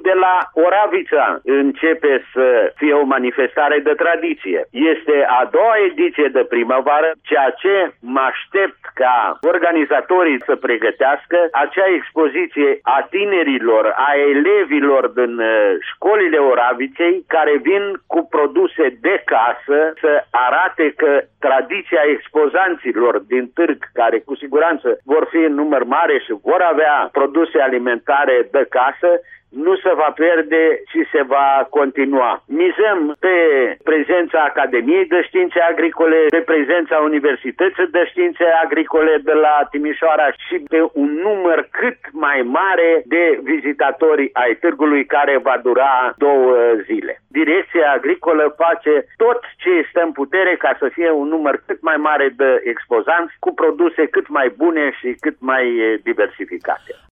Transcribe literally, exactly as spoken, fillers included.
de la Oravița începe să fie o manifestare de tradiție. Este a doua ediție de primăvară, ceea ce mă aștept ca organizatorii să pregătească acea expoziție a tinerilor, a elevilor din școlile Oraviței, care vin cu produse de casă să arate că tradiția expozanților din târg, care cu siguranță vor fi în număr mare și vor avea produse alimentare de casă, nu se va pierde și se va continua. Mizăm pe prezența Academiei de Științe Agricole, pe prezența Universității de Științe Agricole de la Timișoara și pe un număr cât mai mare de vizitatori ai târgului, care va dura două zile. Direcția Agricolă face tot ce este în putere ca să fie un număr cât mai mare de expozanți cu produse cât mai bune și cât mai diversificate.